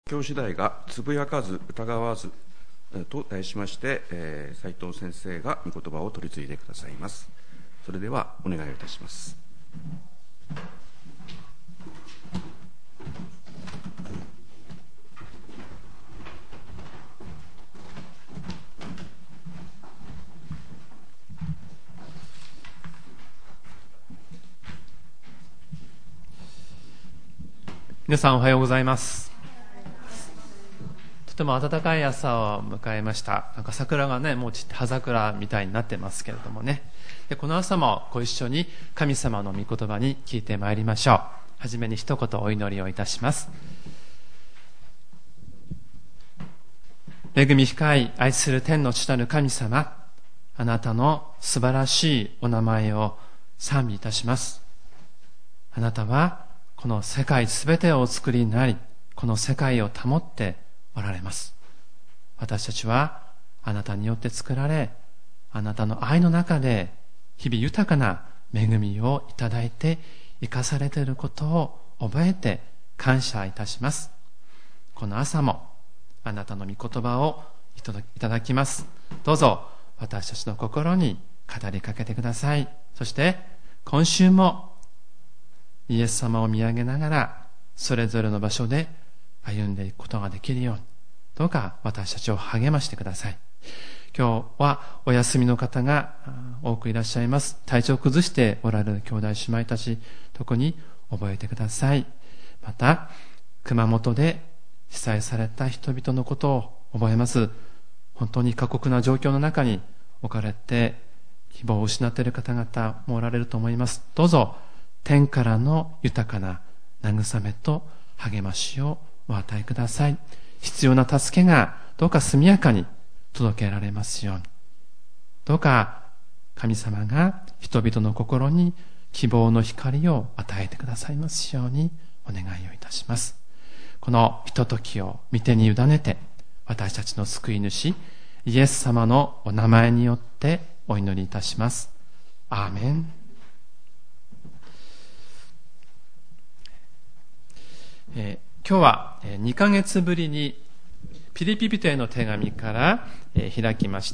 教師代がつぶやかず疑わずと題しまして、斉藤先生が御言葉を取り次いでくださいます。それではお願いいたします。 皆さんおはようございます。とても暖かい朝を迎えました。なんか桜がね、もう散って葉桜みたいになってますけれどもね。で、この朝もご一緒に神様の御言葉に聞いてまいりましょう。はじめに一言お祈りをいたします。恵み深い愛する天の父なる神様、あなたの素晴らしいお名前を賛美いたします。あなたはこの世界すべてをお作りになり、この世界を保っておられます。私たちはあなたによって作られ、あなたの愛の中で日々豊かな恵みをいただいて生かされていることを覚えて感謝いたします。この朝もあなたの御言葉をいただきます。どうぞ私たちの心に語りかけてください。そして今週もイエス様を見上げながらそれぞれの場所で歩んでいくことができるように、どうか私たちを励ましてください。今日はお休みの方が多くいらっしゃいます。体調を崩しておられる兄弟姉妹たち、特に覚えてください。また熊本で被災された人々のことを覚えます。本当に過酷な状況の中に置かれて希望を失っている方々もおられると思います。どうぞ天からの豊かな慰めと励ましをお与えください。必要な助けがどうか速やかに届けられますように。どうか神様が人々の心に希望の光を与えてくださいますようにお願いをいたします。このひとときを御手に委ねて、私たちの救い主イエス様のお名前によってお祈りいたします。アーメン。今日は2ヶ月ぶりにピリピ人への手紙から開きました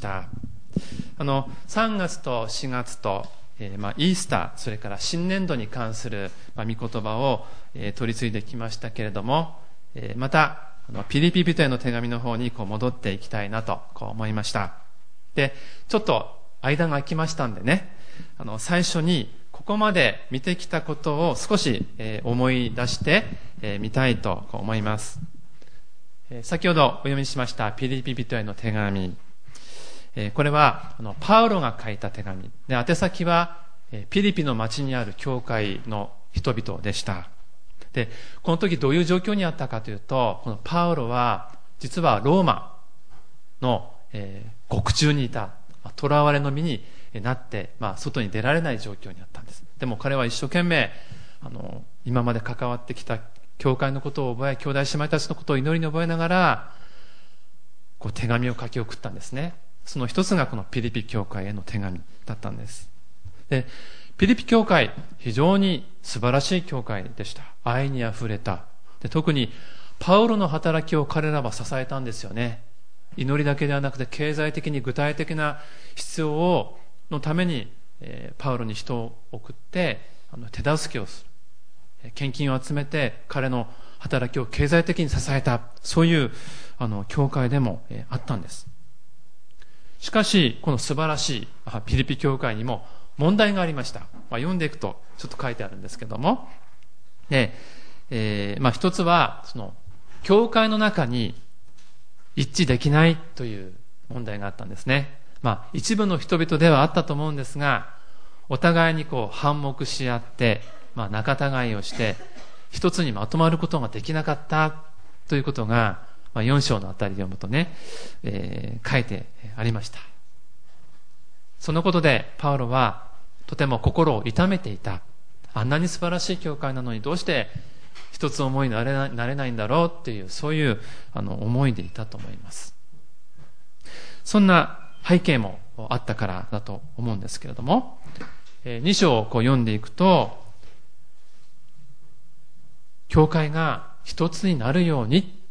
。3月と4月とイースター、それから新年度に関する御言葉を取り継いできましたけれども、またピリピ人への手紙の方に戻っていきたいなと思いました。で、ちょっと間が空きましたんでね、最初にここまで見てきたことを少し思い出してみたいと思います。先ほどお読みしましたピリピ人への手紙、これはパウロが書いた手紙で、宛先はピリピの町にある教会の人々でした。で、この時どういう状況にあったかというと、このパウロは実はローマの獄中にいた、囚われの身になって、外に出られない状況にあったんです。でも彼は一生懸命今まで関わってきた教会のことを覚え、兄弟姉妹たちのことを祈りに覚えながら手紙を書き送ったんですね。その一つがこのピリピ教会への手紙だったんです。で、ピリピ教会、非常に素晴らしい教会でした。愛にあふれた。で、特にパウロの働きを彼らは支えたんですよね。祈りだけではなくて経済的に具体的な必要のためにパウロに人を送って手助けをする、献金を集めて彼の働きを経済的に支えた、そういう教会でもあったんです。しかしこの素晴らしいピリピ教会にも問題がありました。読んでいくとちょっと書いてあるんですけども、で、一つはその教会の中に一致できないという問題があったんですね。一部の人々ではあったと思うんですが、お互いに反目し合って、仲違いをして一つにまとまることができなかったということが、4章のあたりで読むとね、書いてありました。そのことでパウロはとても心を痛めていた。あんなに素晴らしい教会なのにどうして一つ思いになれないんだろうっていう、そういう思いでいたと思います。そんな背景もあったからだと思うんですけれども、2章を読んでいくと、教会が一つになるように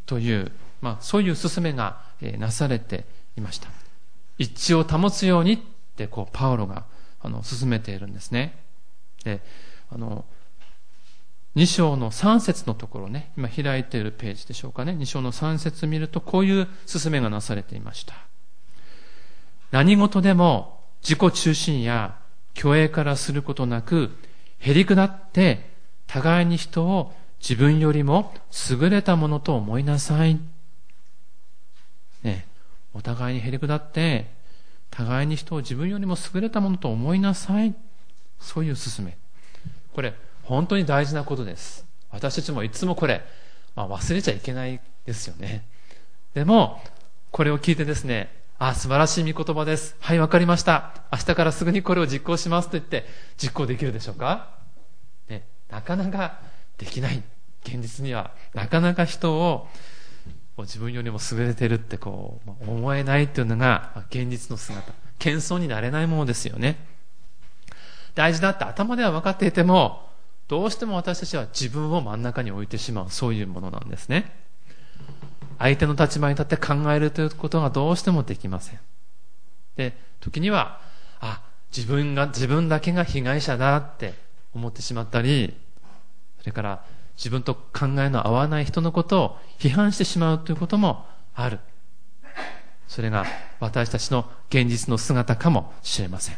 という、そういう勧めがなされていました。一致を保つようにってパウロが勧めているんですね。で、2章の3節のところね、今開いているページでしょうかね。2章の3節見るとこういう勧めがなされていました。何事でも自己中心や虚栄からすることなく、へりくだって互いに人を自分よりも優れたものと思いなさい。ね、お互いにへりくだって、互いに人を自分よりも優れたものと思いなさい。そういう勧め。これ、本当に大事なことです。私たちもいつもこれ、忘れちゃいけないですよね。でも、これを聞いてですね、素晴らしい御言葉です。はい、わかりました。明日からすぐにこれを実行しますと言って実行できるでしょうか、ね、なかなかできない。現実にはなかなか人を自分よりも優れてるって思えないというのが現実の姿。謙遜になれないものですよね。大事だって頭では分かっていても、どうしても私たちは自分を真ん中に置いてしまう、そういうものなんですね。相手の立場に立って考えるということがどうしてもできません。で、時には、自分だけが被害者だって思ってしまったり、それから自分と考えの合わない人のことを批判してしまうということもある。それが私たちの現実の姿かもしれません。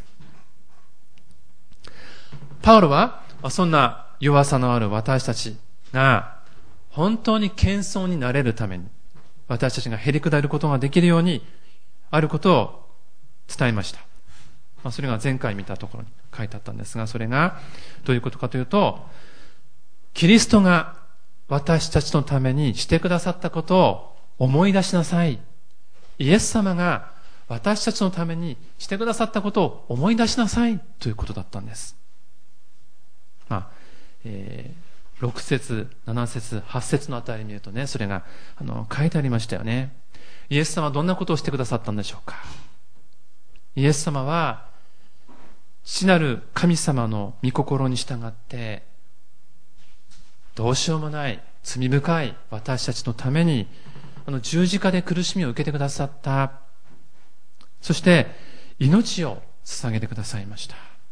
パウロはそんな弱さのある私たちが本当に謙遜になれるために、私たちがへりくだることができるようにあることを伝えました。それが前回見たところに書いてあったんですが、それがどういうことかというと、キリストが私たちのためにしてくださったことを思い出しなさい。イエス様が私たちのためにしてくださったことを思い出しなさいということだったんです。6節、7節、8節のあたりに見るとね、それが書いてありましたよね。イエス様はどんなことをしてくださったんでしょうか。イエス様は父なる神様の御心に従って、どうしようもない罪深い私たちのために十字架で苦しみを受けてくださった。そして命を捧げてくださいました。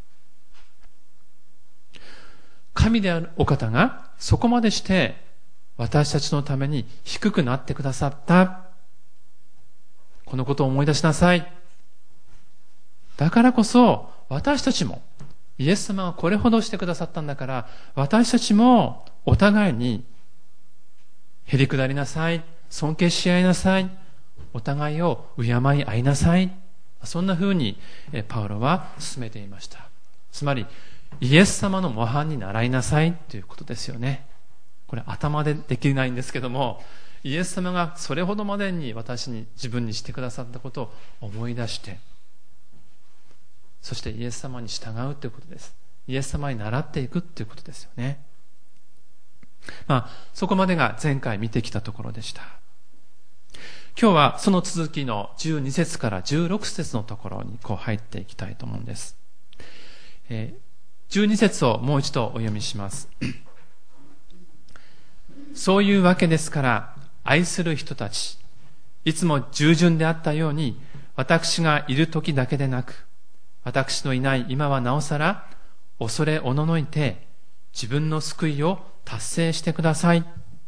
神であるお方がそこまでして私たちのために低くなってくださった。このことを思い出しなさい。だからこそ私たちもイエス様がこれほどしてくださったんだから、私たちもお互いにへりくだりなさい。尊敬し合いなさい。お互いを敬い合いなさい。そんな風にパウロは進めていました。つまりイエス様の模範に習いなさいということですよね。これ頭でできないんですけども、イエス様がそれほどまでに自分にしてくださったことを思い出して、そしてイエス様に従うということです。イエス様に習っていくということですよね。そこまでが前回見てきたところでした。今日はその続きの12節から16節のところに入っていきたいと思うんです。12節をもう一度お読みします。そういうわけですから、愛する人たち、いつも従順であったように、私がいる時だけでなく、私のいない今はなおさら、恐れおののいて、自分の救いを達成してください。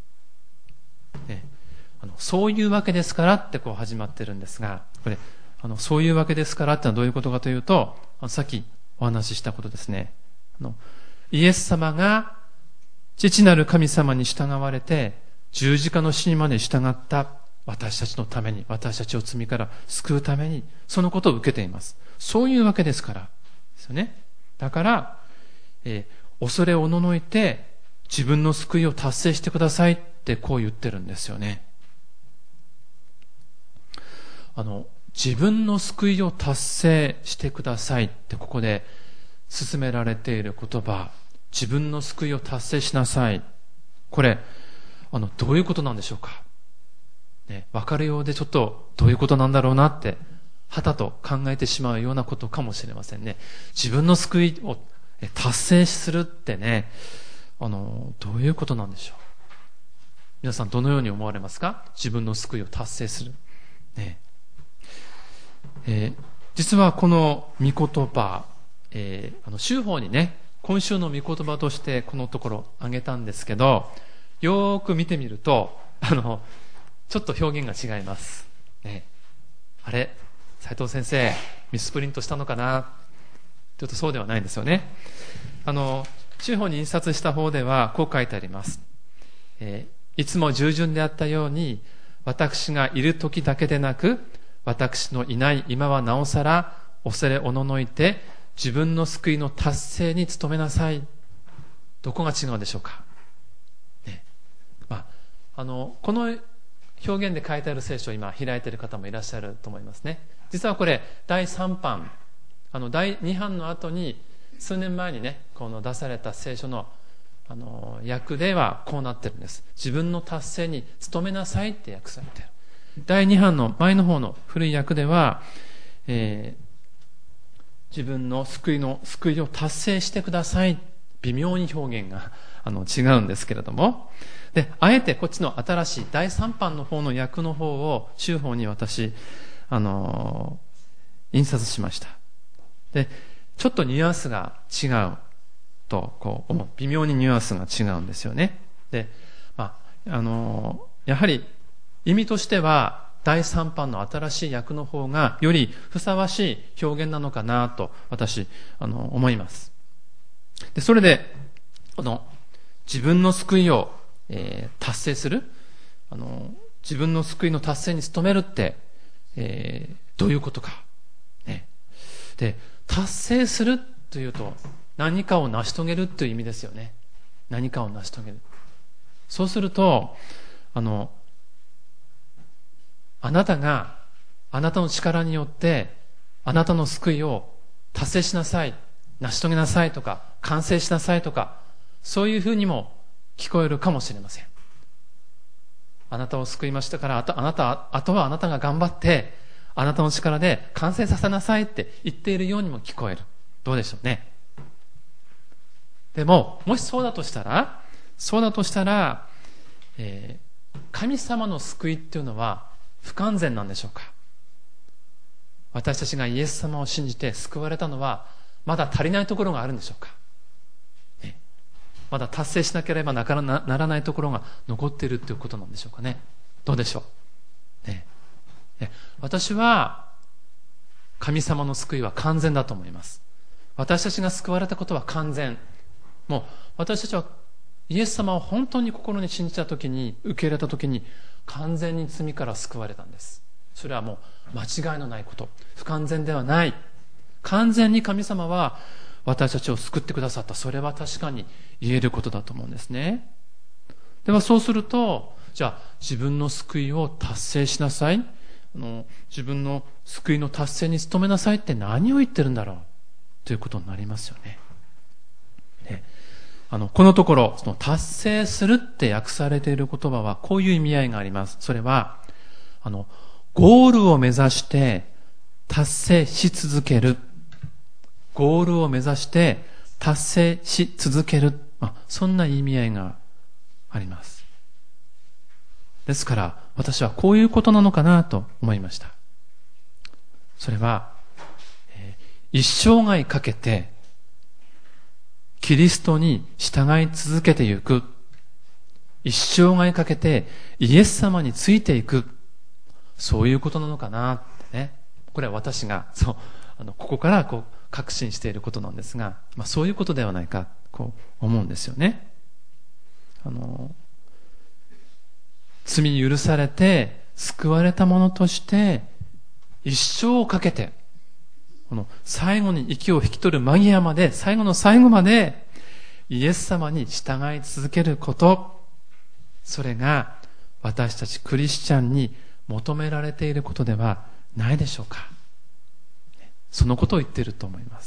そういうわけですからって始まってるんですが、これ、そういうわけですからってのはどういうことかというと、さっきお話ししたことですね。イエス様が父なる神様に従われて十字架の死にまで従った私たちのために、私たちを罪から救うためにそのことを受けています。そういうわけですからですよね。だから、恐れおののいて自分の救いを達成してくださいって言ってるんですよね。自分の救いを達成してくださいってここで進められている言葉、自分の救いを達成しなさい。これ、どういうことなんでしょうか。わかるようでちょっとどういうことなんだろうなって、はたと考えてしまうようなことかもしれませんね。自分の救いを達成するってね、どういうことなんでしょ皆さんどのように思われますか？自分の救いを達成する。ね実はこの御言葉、週報にね、今週の御言葉としてこのところ挙げたんですけど、よーく見てみると、ちょっと表現が違います。ね、あれ、斉藤先生、ミスプリントしたのかな？ちょっとそうではないんですよね。週報に印刷した方ではこう書いてあります。いつも従順であったように、私がいる時だけでなく、私のいない今はなおさら恐れおののいて自分の救いの達成に努めなさい。どこが違うでしょうか、ね。この表現で書いてある聖書を今開いている方もいらっしゃると思いますね。実はこれ第3版、第2版の後に数年前にね、この出された聖書の訳ではこうなってるんです。自分の達成に努めなさいって訳されている。第2版の前の方の古い訳では、自分の救いを達成してください。微妙に表現が違うんですけれども、で、あえてこっちの新しい第3版の方の訳の方を週報に私、印刷しました。で、ちょっとニュアンスが違うと、微妙にニュアンスが違うんですよね。で、やはり意味としては第3版の新しい訳の方がよりふさわしい表現なのかなと私思います。で、それで自分の救いを、達成する、自分の救いの達成に努めるって、どういうことか、ね。で、達成するというと何かを成し遂げるという意味ですよね。何かを成し遂げる。そうするとあなたがあなたの力によってあなたの救いを達成しなさい、成し遂げなさいとか完成しなさいとか、そういうふうにも聞こえるかもしれません。あなたを救いましたから、あとはあなたが頑張ってあなたの力で完成させなさいって言っているようにも聞こえる。どうでしょうね。でも、もしそうだとしたら、神様の救いっていうのは不完全なんでしょうか。私たちがイエス様を信じて救われたのはまだ足りないところがあるんでしょうか、ね、まだ達成しなければならないところが残っているということなんでしょうかね。どうでしょう、ね。私は神様の救いは完全だと思います。私たちが救われたことは完全。もう私たちはイエス様を本当に心に信じたときに、受け入れたときに完全に罪から救われたんです。それはもう間違いのないこと、不完全ではない。完全に神様は私たちを救ってくださった。それは確かに言えることだと思うんですね。ではそうすると、じゃあ自分の救いを達成しなさい、自分の救いの達成に努めなさいって何を言ってるんだろうということになりますよね。このところ、その達成するって訳されている言葉はこういう意味合いがあります。それはゴールを目指して達成し続ける。ゴールを目指して達成し続ける。そんな意味合いがあります。ですから私はこういうことなのかなと思いました。それは、一生涯かけてキリストに従い続けていく。一生涯かけてイエス様についていく。そういうことなのかなってね。これは私がここから確信していることなんですが、そういうことではないか思うんですよね。罪に許されて救われたものとして一生をかけて、最後に息を引き取る間際まで、最後の最後までイエス様に従い続けること、それが私たちクリスチャンに求められていることではないでしょうか。そのことを言っていると思います。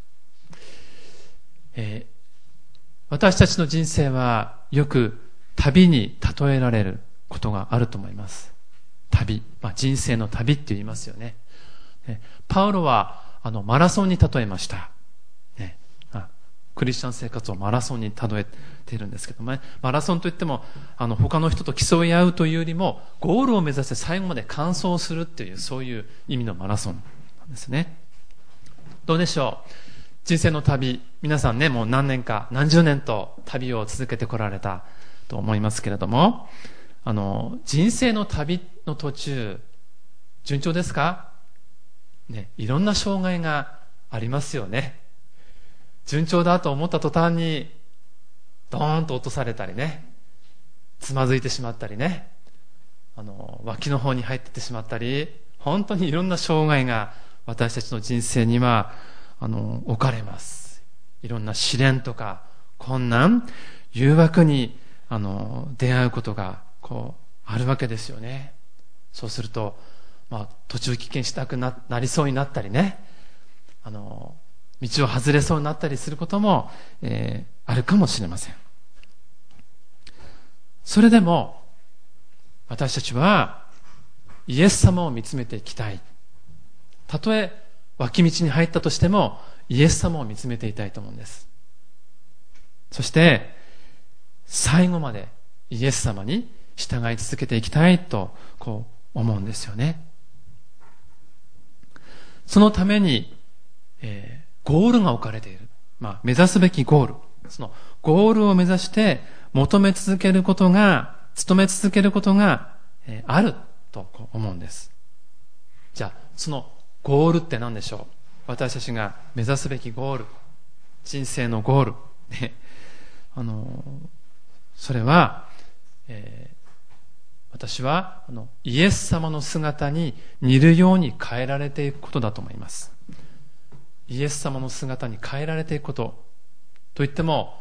私たちの人生はよく旅に例えられることがあると思います。旅、人生の旅って言いますよね。パウロはマラソンに例えました。 クリスチャン生活をマラソンに例えているんですけどもね、マラソンといっても他の人と競い合うというよりもゴールを目指して最後まで完走するっていう、そういう意味のマラソンなんですね。どうでしょう、人生の旅、皆さんね、もう何年か何十年と旅を続けてこられたと思いますけれども、人生の旅の途中順調ですかね。いろんな障害がありますよね。順調だと思った途端にドーンと落とされたりね、つまずいてしまったりね、脇の方に入っていってしまったり、本当にいろんな障害が私たちの人生には置かれます。いろんな試練とか困難、誘惑に出会うことがあるわけですよね。そうすると、途中棄権したく なりそうになったりね、道を外れそうになったりすることも、あるかもしれません。それでも私たちはイエス様を見つめていきたい。たとえ脇道に入ったとしてもイエス様を見つめていたいと思うんです。そして最後までイエス様に従い続けていきたいと思うんですよね。そのために、ゴールが置かれている、目指すべきゴール、そのゴールを目指して求め続けることが、努め続けることが、あると思うんです。じゃあそのゴールって何でしょう。私たちが目指すべきゴール、人生のゴール、ね、それは、私はイエス様の姿に似るように変えられていくことだと思います。イエス様の姿に変えられていくことといっても、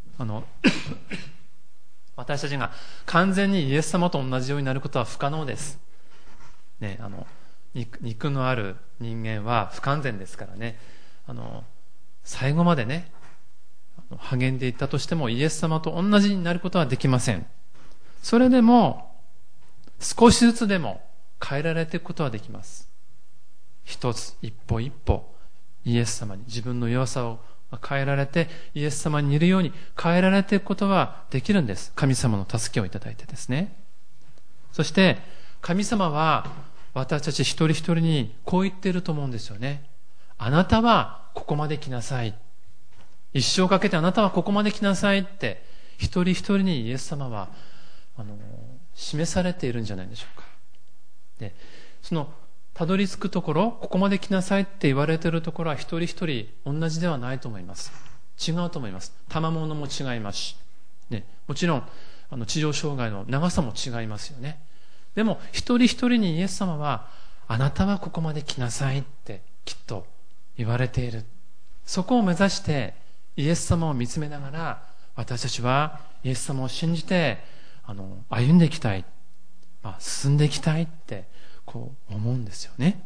私たちが完全にイエス様と同じようになることは不可能です、ね、肉のある人間は不完全ですからね、最後までね励んでいったとしてもイエス様と同じになることはできません。それでも少しずつでも変えられていくことはできます。一つ一歩一歩イエス様に自分の弱さを変えられて、イエス様に似るように変えられていくことはできるんです。神様の助けをいただいてですね。そして神様は私たち一人一人にこう言っていると思うんですよね。あなたはここまで来なさい、一生かけてあなたはここまで来なさいって一人一人にイエス様は示されているんじゃないでしょうか。で、そのたどり着くところ、ここまで来なさいって言われているところは一人一人同じではないと思います。違うと思います。賜物も違いますし、ね、もちろん地上障害の長さも違いますよね。でも一人一人にイエス様はあなたはここまで来なさいってきっと言われている。そこを目指してイエス様を見つめながら、私たちはイエス様を信じて歩んでいきたい、進んでいきたいって思うんですよね。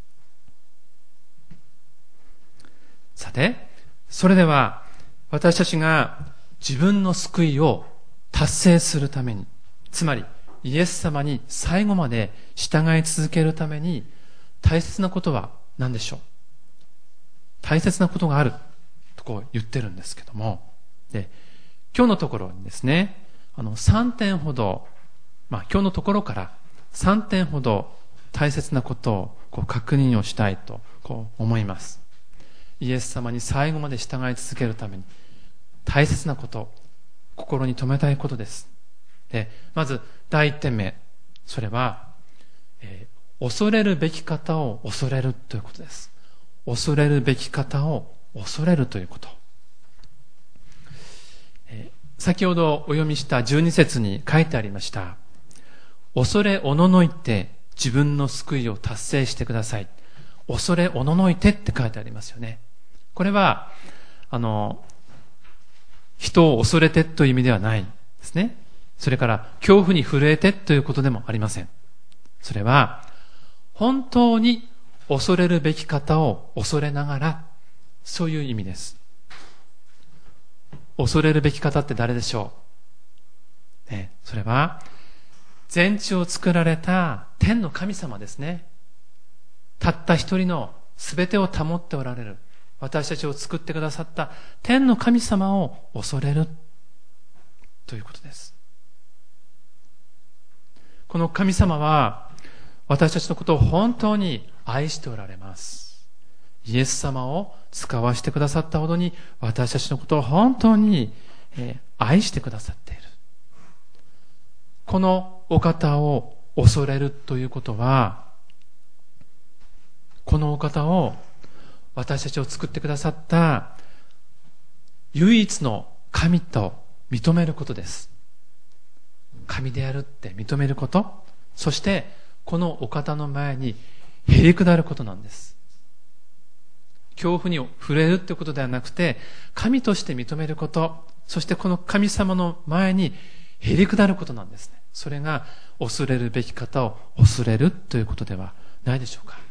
さて、それでは私たちが自分の救いを達成するために、つまりイエス様に最後まで従い続けるために大切なことは何でしょう。大切なことがあると言ってるんですけども、で、今日のところにですね、3点ほど、今日のところから3点ほど大切なことを確認をしたいと思います。イエス様に最後まで従い続けるために大切なこと、心に留めたいことです。で、まず第1点目、それは、恐れるべき方を恐れるということです。恐れるべき方を恐れるということ。先ほどお読みした12節に書いてありました。恐れおののいて自分の救いを達成してください。恐れおののいてって書いてありますよね。これは人を恐れてという意味ではないですね。それから恐怖に震えてということでもありません。それは本当に恐れるべき方を恐れながら、そういう意味です。恐れるべき方って誰でしょう、ね、それは全地を作られた天の神様ですね。たった一人の全てを保っておられる私たちを作ってくださった天の神様を恐れるということです。この神様は私たちのことを本当に愛しておられます。イエス様を使わしてくださったほどに私たちのことを本当に愛してくださっている。このお方を恐れるということは、このお方を私たちを作ってくださった唯一の神と認めることです。神であるって認めること、そしてこのお方の前にへり下ることなんです。恐怖に触れるということではなくて、神として認めること、そしてこの神様の前にへり下ることなんですね。それが恐れるべき方を恐れるということではないでしょうか。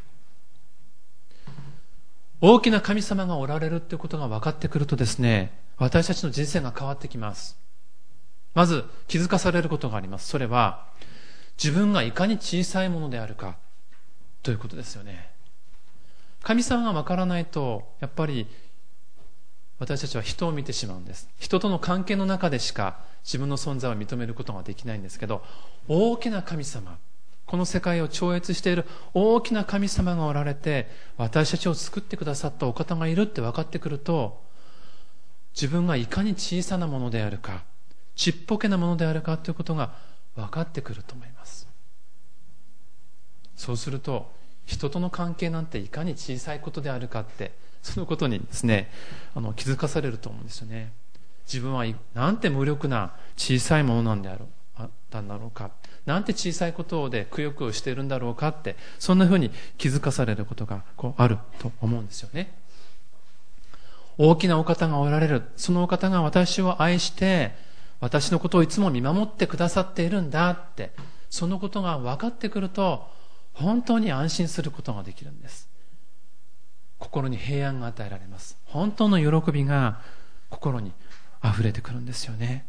大きな神様がおられるということが分かってくるとですね、私たちの人生が変わってきます。まず気づかされることがあります。それは自分がいかに小さいものであるかということですよね。神様が分からないと、やっぱり私たちは人を見てしまうんです。人との関係の中でしか自分の存在を認めることができないんですけど、大きな神様、この世界を超越している大きな神様がおられて、私たちを作ってくださったお方がいるって分かってくると、自分がいかに小さなものであるか、ちっぽけなものであるかということが分かってくると思います。そうすると、人との関係なんていかに小さいことであるかって、そのことにですね、気づかされると思うんですよね。自分はなんて無力な小さいものなんだろうか、なんて小さいことでくよくよしているんだろうかって、そんなふうに気づかされることがあると思うんですよね。大きなお方がおられる、そのお方が私を愛して私のことをいつも見守ってくださっているんだって、そのことが分かってくると本当に安心することができるんです。心に平安が与えられます。本当の喜びが心に溢れてくるんですよね。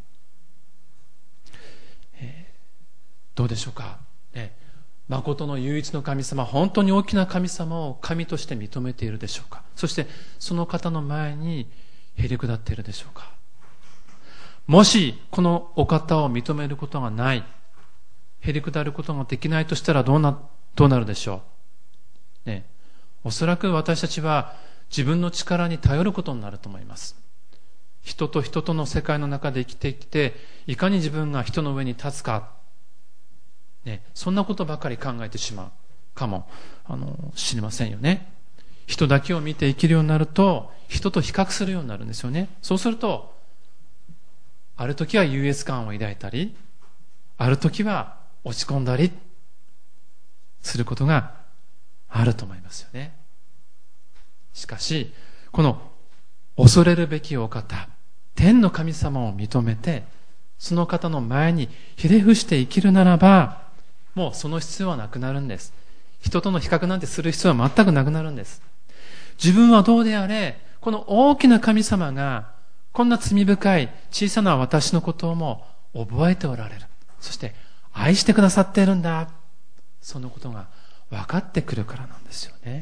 どうでしょうか。誠の唯一の神様、本当に大きな神様を神として認めているでしょうか。そしてその方の前にへり下っているでしょうか。もしこのお方を認めることがない、へり下ることができないとしたらどうなるでしょう。おそらく私たちは自分の力に頼ることになると思います。人と人との世界の中で生きてきて、いかに自分が人の上に立つか、そんなことばかり考えてしまうかもしれませんよね。人だけを見て生きるようになると、人と比較するようになるんですよね。そうすると、ある時は優越感を抱いたり、ある時は落ち込んだりすることがあると思いますよね。しかし、この恐れるべきお方、天の神様を認めて、その方の前にひれ伏して生きるならば、もうその必要はなくなるんです。人との比較なんてする必要は全くなくなるんです。自分はどうであれ、この大きな神様がこんな罪深い小さな私のことをも覚えておられる。そして愛してくださっているんだ。そのことが分かってくるからなんですよね。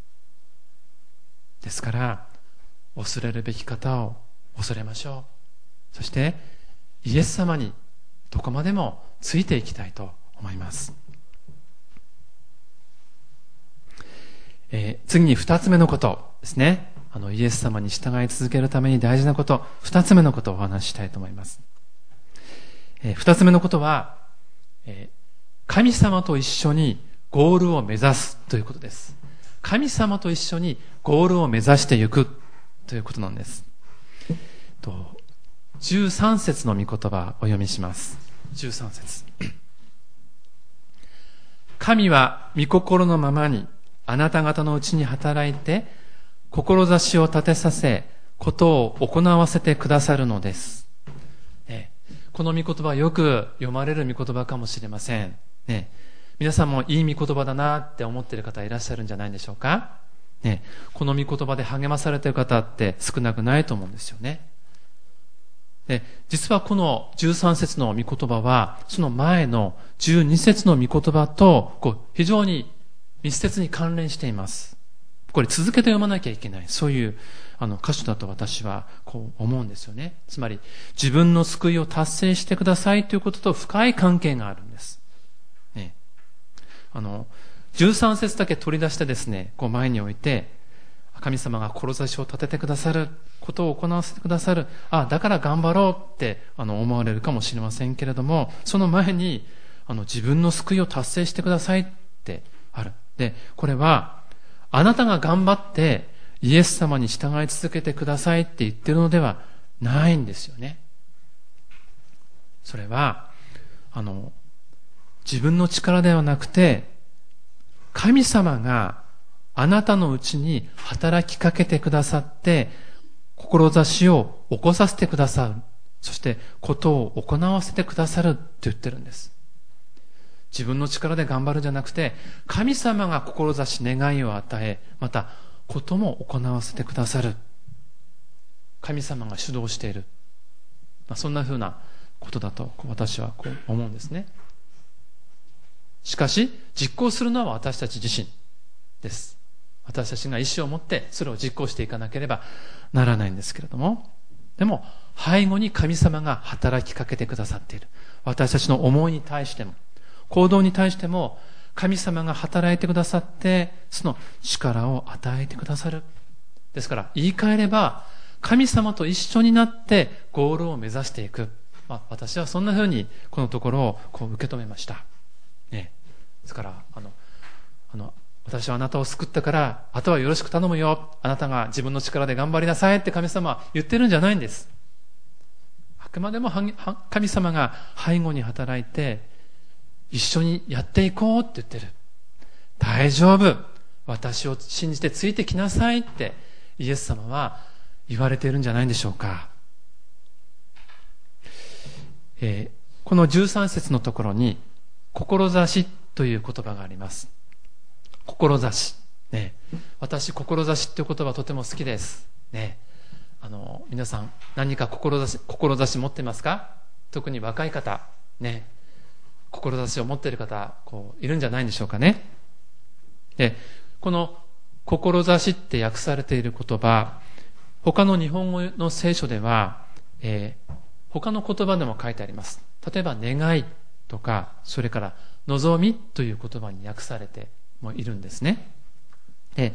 ですから恐れるべき方を恐れましょう。そしてイエス様にどこまでもついていきたいと思います。次に2つ目のことですね。イエス様に従い続けるために大事なこと、2つ目のことをお話ししたいと思います。2つ目のことは、神様と一緒にゴールを目指すということです。神様と一緒にゴールを目指していくということなんです。13節の御言葉をお読みします。13節。神は御心のままにあなた方のうちに働いて志を立てさせことを行わせてくださるのです。この御言葉はよく読まれる御言葉かもしれません。皆さんもいい御言葉だなって思っている方いらっしゃるんじゃないでしょうか。この御言葉で励まされている方って少なくないと思うんですよね。実はこの13節の御言葉はその前の12節の御言葉と非常に密接に関連しています。 これ続けて読まなきゃいけない。そういう箇所だと私はこう思うんですよね。つまり自分の救いを達成してくださいということと深い関係があるんです。ね、13節だけ取り出してですね、こう前に置いて、神様が志を立ててくださることを行わせてくださる。だから頑張ろうって思われるかもしれませんけれども、その前に自分の救いを達成してくださいってある。で、これはあなたが頑張ってイエス様に従い続けてくださいって言ってるのではないんですよね。それは自分の力ではなくて、神様があなたのうちに働きかけてくださって、志を起こさせてくださる。そしてことを行わせてくださるって言ってるんです。自分の力で頑張るんじゃなくて、神様が志、願いを与え、またことも行わせてくださる。神様が主導している。そんなふうなことだと私はこう思うんですね。しかし実行するのは私たち自身です。私たちが意志を持ってそれを実行していかなければならないんですけれども、でも背後に神様が働きかけてくださっている。私たちの思いに対しても行動に対しても神様が働いてくださって、その力を与えてくださる。ですから言い換えれば、神様と一緒になってゴールを目指していく。私はそんなふうにこのところをこう受け止めました。ですから私はあなたを救ったからあとはよろしく頼むよ、あなたが自分の力で頑張りなさいって神様は言ってるんじゃないんです。あくまでも神様が背後に働いて一緒にやっていこうって言ってる。大丈夫、私を信じてついてきなさいってイエス様は言われているんじゃないんでしょうか。この13節のところに志という言葉があります。志、私志っていう言葉とても好きです、皆さん何か志持ってますか？特に若い方志を持っている方いるんじゃないんでしょうかね。で、この志って訳されている言葉、他の日本語の聖書では、他の言葉でも書いてあります。例えば願いとか、それから望みという言葉に訳されてもいるんですね。で、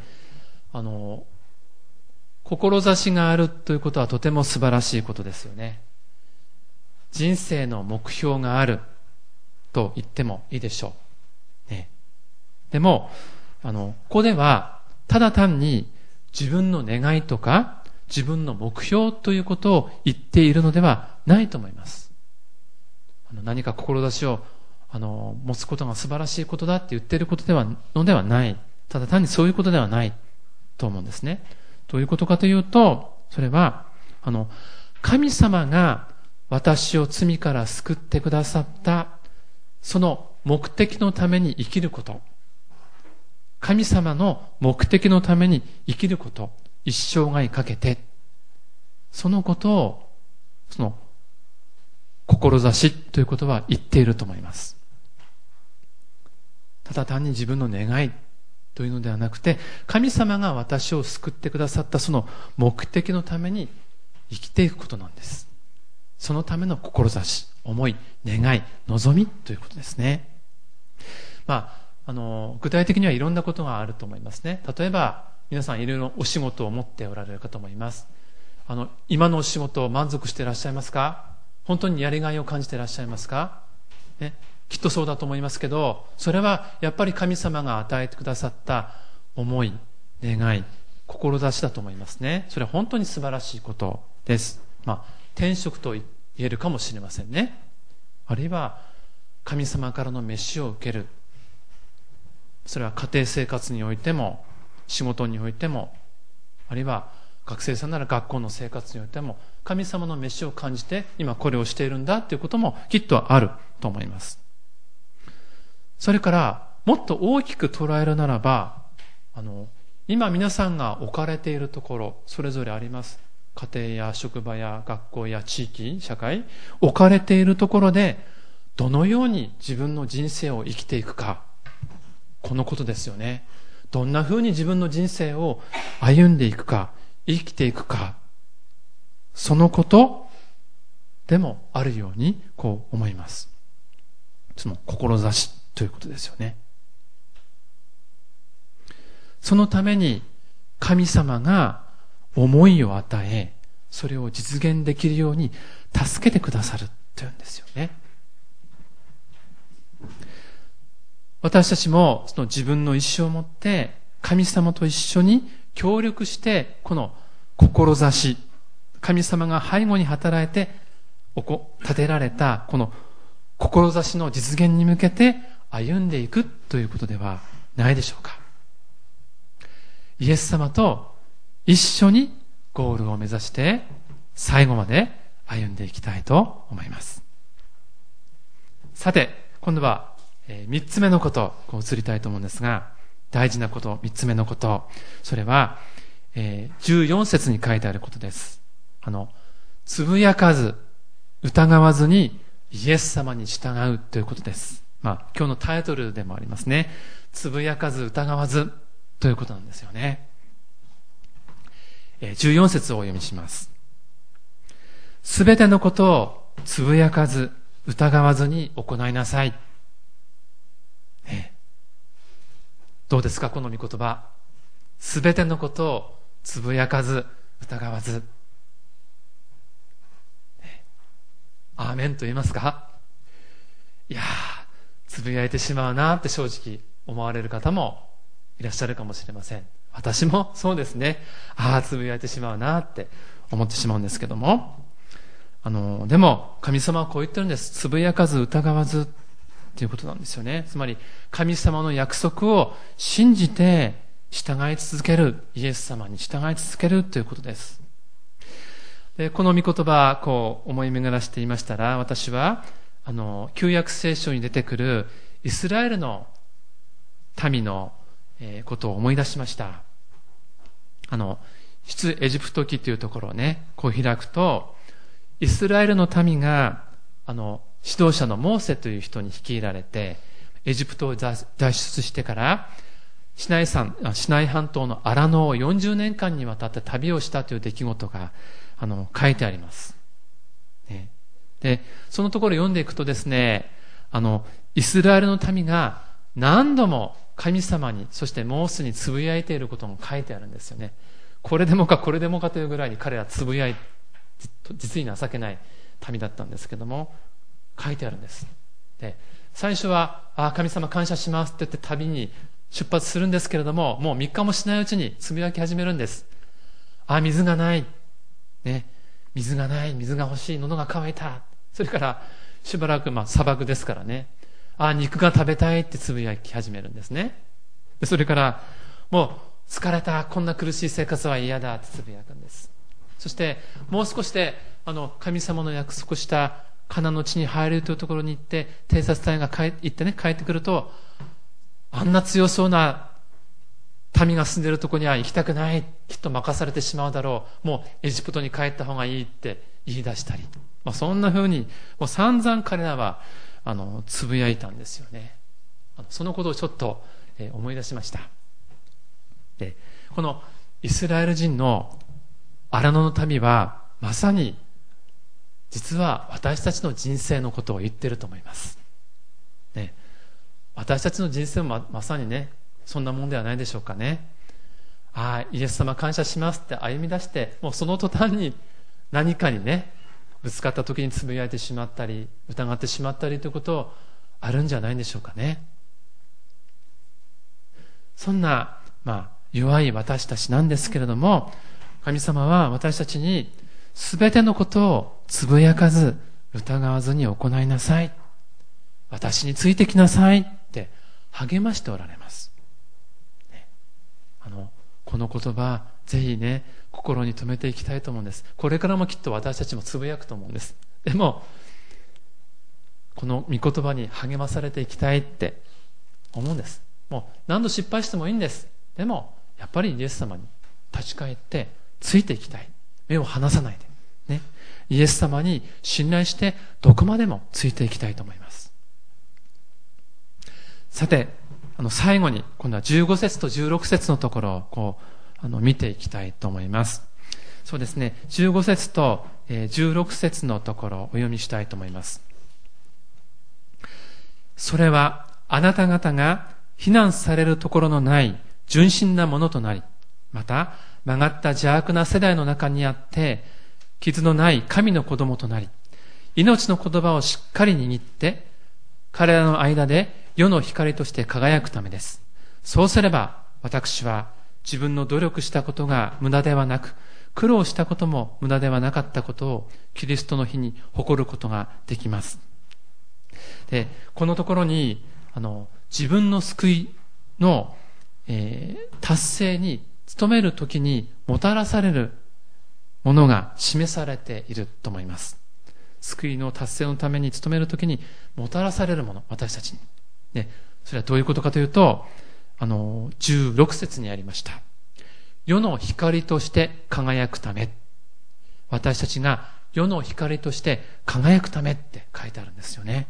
志があるということはとても素晴らしいことですよね。人生の目標があると言ってもいいでしょう。でも、ここではただ単に自分の願いとか自分の目標ということを言っているのではないと思います。何か志を持つことが素晴らしいことだって言っていることではない。ただ単にそういうことではないと思うんですね。どういうことかというと、それは神様が私を罪から救ってくださったその目的のために生きること、神様の目的のために生きること、一生涯かけてそのことを志ということは言っていると思います。ただ単に自分の願いというのではなくて、神様が私を救ってくださったその目的のために生きていくことなんです。そのための志、思い、願い、望みということですね。具体的にはいろんなことがあると思いますね。例えば皆さんいろいろお仕事を持っておられるかと思います。今のお仕事を満足していらっしゃいますか？本当にやりがいを感じていらっしゃいますか？きっとそうだと思いますけど、それはやっぱり神様が与えてくださった思い、願い、志だと思いますね。それは本当に素晴らしいことです。転職と言えるかもしれませんね。あるいは神様からの召しを受ける。それは家庭生活においても仕事においても、あるいは学生さんなら学校の生活においても神様の召しを感じて今これをしているんだということもきっとあると思います。それからもっと大きく捉えるならば、今皆さんが置かれているところそれぞれあります。家庭や職場や学校や地域、社会、置かれているところでどのように自分の人生を生きていくか、このことですよね。 どんな風に自分の人生を歩んでいくか、生きていくか、そのことでもあるようにこう思います。その志ということですよね。そのために神様が思いを与え、それを実現できるように助けてくださるというんですよね。私たちもその自分の意志を持って神様と一緒に協力して、この志、神様が背後に働いて立てられたこの志の実現に向けて歩んでいくということではないでしょうか。イエス様と一緒にゴールを目指して最後まで歩んでいきたいと思います。さて、今度は3つ目のことを移りたいと思うんですが、大事なこと、3つ目のこと、それは14節に書いてあることです。つぶやかず疑わずにイエス様に従うということです。今日のタイトルでもありますね。つぶやかず疑わずということなんですよね。14節をお読みします。すべてのことをつぶやかず疑わずに行いなさい。どうですか、この御言葉。すべてのことをつぶやかず疑わず。アーメンと言いますか。いやー、つぶやいてしまうなって正直思われる方もいらっしゃるかもしれません。私もそうですね。つぶやいてしまうなって思ってしまうんですけども、でも神様はこう言ってるんです。つぶやかず疑わずということなんですよね。つまり神様の約束を信じて従い続ける、イエス様に従い続けるということです。で、この御言葉こう思い巡らしていましたら、私は旧約聖書に出てくるイスラエルの民のことを思い出しました。出エジプト記というところをね、こう開くと、イスラエルの民が指導者のモーセという人に率いられてエジプトを脱出してからシナイ半島のアラノを40年間にわたって旅をしたという出来事が書いてあります、ね、でそのところを読んでいくとですね、イスラエルの民が何度も神様に、そしてモーセにつぶやいていることも書いてあるんですよね。これでもかこれでもかというぐらいに彼らつぶやいて、実に情けない民だったんですけども、書いてあるんです。で、最初は神様感謝しますって言って旅に出発するんですけれども、もう3日もしないうちにつぶやき始めるんです。水がない、ね、水がない、水が欲しい、喉が渇いた。それからしばらく砂漠ですからね、肉が食べたいってつぶやき始めるんですね。でそれからもう疲れた、こんな苦しい生活は嫌だってつぶやくんです。そしてもう少しで神様の約束したカナンの地に入れるというところに行って、偵察隊が行ってね、帰ってくると、あんな強そうな民が住んでいるところには行きたくない、きっと任されてしまうだろう、もうエジプトに帰った方がいいって言い出したり、そんな風にもう散々彼らはつぶやいたんですよね。そのことをちょっと思い出しました。で、このイスラエル人の荒野の民はまさに実は私たちの人生のことを言っていると思います、ね、私たちの人生もまさにね、そんなもんではないでしょうかね。イエス様感謝しますって歩み出して、もうその途端に何かにねぶつかった時につぶやいてしまったり疑ってしまったりということあるんじゃないんでしょうかね。そんな弱い私たちなんですけれども、神様は私たちにすべてのことをつぶやかず疑わずに行いなさい、私についてきなさいって励ましておられます、ね、この言葉ぜひね心に留めていきたいと思うんです。これからもきっと私たちもつぶやくと思うんです。でもこの御言葉に励まされていきたいって思うんです。もう何度失敗してもいいんです。でもやっぱりイエス様に立ち返ってついていきたい、目を離さないで、ね、イエス様に信頼してどこまでもついていきたいと思います。さて、 最後に今度は15節と16節のところを見ていきたいと思います。そうですね、15節と16節のところをお読みしたいと思います。それはあなた方が非難されるところのない純真なものとなり、また曲がった邪悪な世代の中にあって傷のない神の子供となり、命の言葉をしっかり握って彼らの間で世の光として輝くためです。そうすれば私は自分の努力したことが無駄ではなく、苦労したことも無駄ではなかったことをキリストの日に誇ることができます。で、このところに自分の救いの、達成に努めるときにもたらされるものが示されていると思います。救いの達成のために努めるときにもたらされるもの、私たちに。で、それはどういうことかというと、16節にありました。世の光として輝くため。私たちが世の光として輝くためって書いてあるんですよね。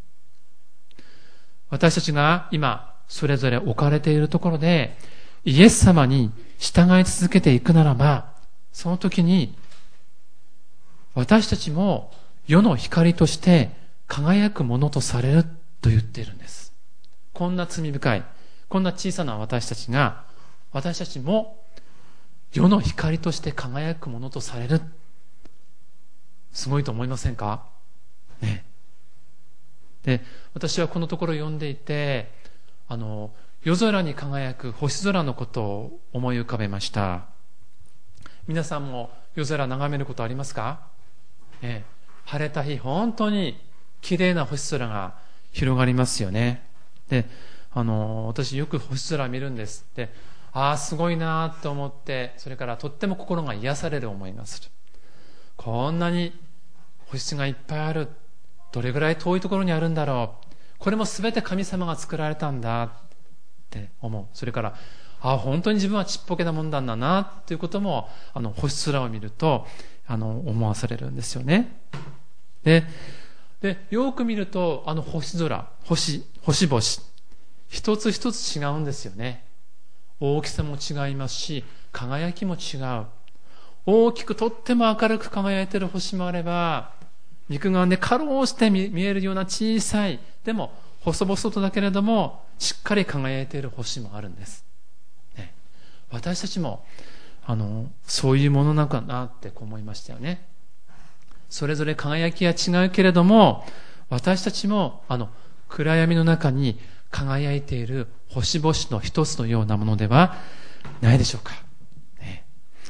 私たちが今それぞれ置かれているところでイエス様に従い続けていくならば、その時に私たちも世の光として輝くものとされると言っているんです。こんな罪深い、こんな小さな私たちが、私たちも世の光として輝くものとされる。すごいと思いませんかね。で、私はこのところを読んでいて、夜空に輝く星空のことを思い浮かべました。皆さんも夜空眺めることありますか？ね、晴れた日、本当に綺麗な星空が広がりますよね。で、私よく星空見るんです。で、すごいなと思って、それからとっても心が癒される思いがする。こんなに星がいっぱいある。どれぐらい遠いところにあるんだろう。これも全て神様が作られたんだって思う。それから本当に自分はちっぽけなもんだんだなということも星空を見ると思わされるんですよね。でよく見ると星空、星々一つ一つ違うんですよね。大きさも違いますし、輝きも違う。大きくとっても明るく輝いている星もあれば、肉眼でかろうして見えるような小さい、でも細々とだけれどもしっかり輝いている星もあるんです、ね、私たちもそういうものなのかなって思いましたよね。それぞれ輝きは違うけれども、私たちも暗闇の中に輝いている星々の一つのようなものではないでしょうか、ね、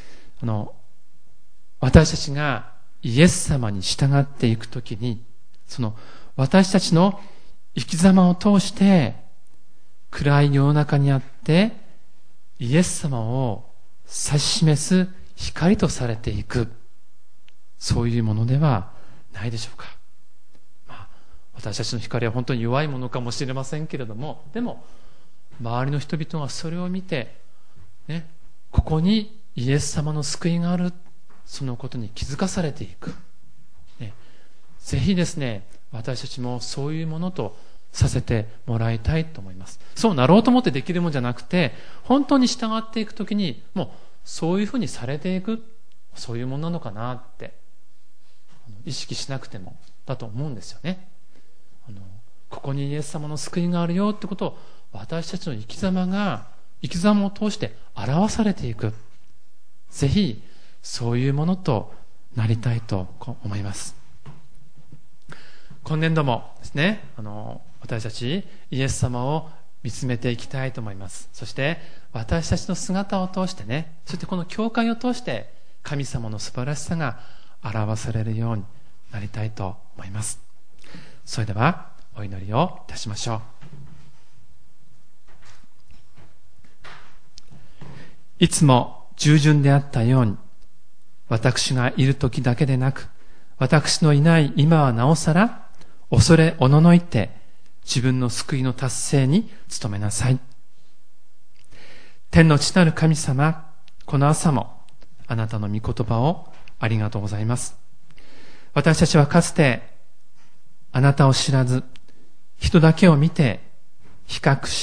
私たちがイエス様に従っていくときに、その私たちの生き様を通して暗い世の中にあってイエス様を指し示す光とされていく、そういうものではないでしょうか。私たちの光は本当に弱いものかもしれませんけれども、でも周りの人々がそれを見て、ね、ここにイエス様の救いがある、そのことに気づかされていく、ね、ぜひですね、私たちもそういうものとさせてもらいたいと思います。そうなろうと思ってできるもんじゃなくて、本当に従っていくときにもうそういうふうにされていく、そういうものなのかなって意識しなくてもだと思うんですよね。ここにイエス様の救いがあるよってことを私たちの生き様を通して表されていく、ぜひそういうものとなりたいと思います。今年度もですね、私たちイエス様を見つめていきたいと思います。そして私たちの姿を通してね、そしてこの教会を通して神様の素晴らしさが表されるようになりたいと思います。それではお祈りをいたしましょう。いつも従順であったように、私がいる時だけでなく、私のいない今はなおさら恐れおののいて自分の救いの達成に努めなさい。天の父なる神様、この朝もあなたの御言葉をありがとうございます。私たちはかつてあなたを知らず、人だけを見て比較し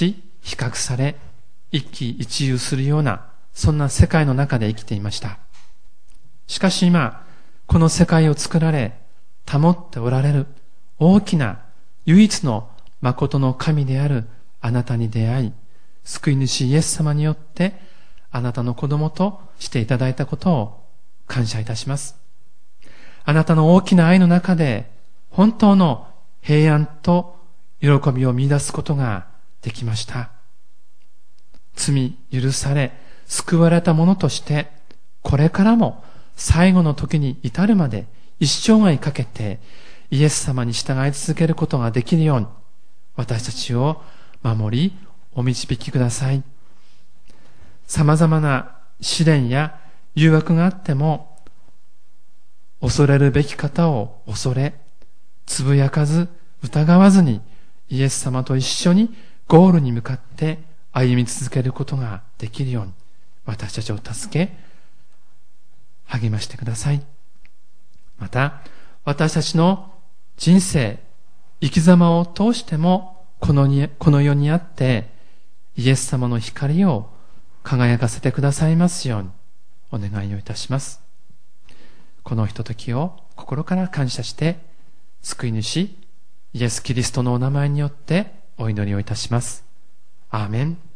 比較され、一喜一憂するような、そんな世界の中で生きていました。しかし今、この世界を作られ、保っておられる大きな唯一の誠の神であるあなたに出会い、救い主イエス様によってあなたの子供としていただいたことを感謝いたします。あなたの大きな愛の中で本当の平安と喜びを見出すことができました。罪許され救われた者としてこれからも最後の時に至るまで一生涯かけてイエス様に従い続けることができるように私たちを守りお導きください。様々な試練や誘惑があっても恐れるべき方を恐れ、つぶやかず疑わずにイエス様と一緒にゴールに向かって歩み続けることができるように私たちを助け励ましてください。また私たちの人生生き様を通してもこの世にあってイエス様の光を輝かせてくださいますようにお願いをいたします。このひとときを心から感謝して救い主イエス・キリストのお名前によってお祈りをいたします。アーメン。